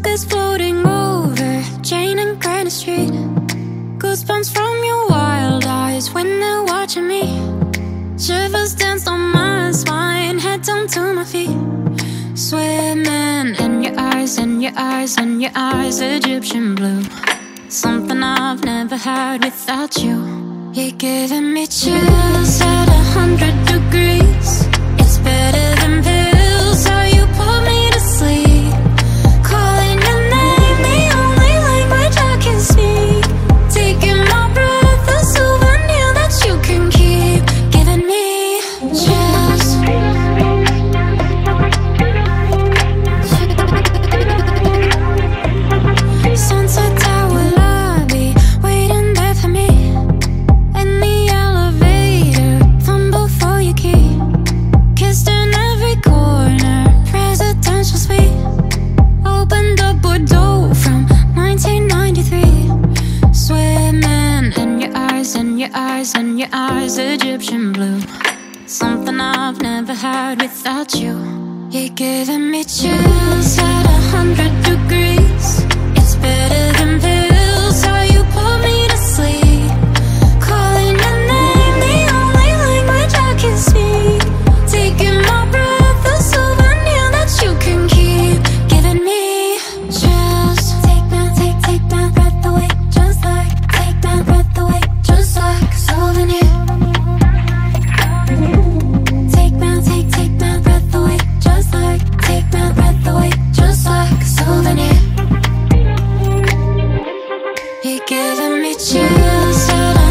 Smoke is floating over Jane and Granite Street. Goosebumps from your wild eyes when they're watching me. Shivers danced on my spine, head down to my feet. Swimming in your eyes, in your eyes, in your eyes, Egyptian blue. Something I've never had without you. You're giving me chills at 100 degrees. It's better than pills, how you put me to sleep. Calling your name, the only language I can speak. Taking my breath, a souvenir that you can keep. Giving me chills. Sunset Tower lobby, waiting there for me. In the elevator, fumble for your key. Kissed in every corner, presidential suite. Opened up Bordeaux from 1993. Swimming in your eyes, in your eyes, in your eyes, Egyptian blue. Something I've never had without you. You're giving me chills at 100 degrees. It's better than pills, how you put me to sleep. Calling your name, the only language I can speak. Taking my breath, a souvenir that you can keep. Giving me chills. Take my breath away, just like. Take my breath away, just like a souvenir. Take my breath away, just like. Take my breath away, just like a souvenir. You're giving me chills.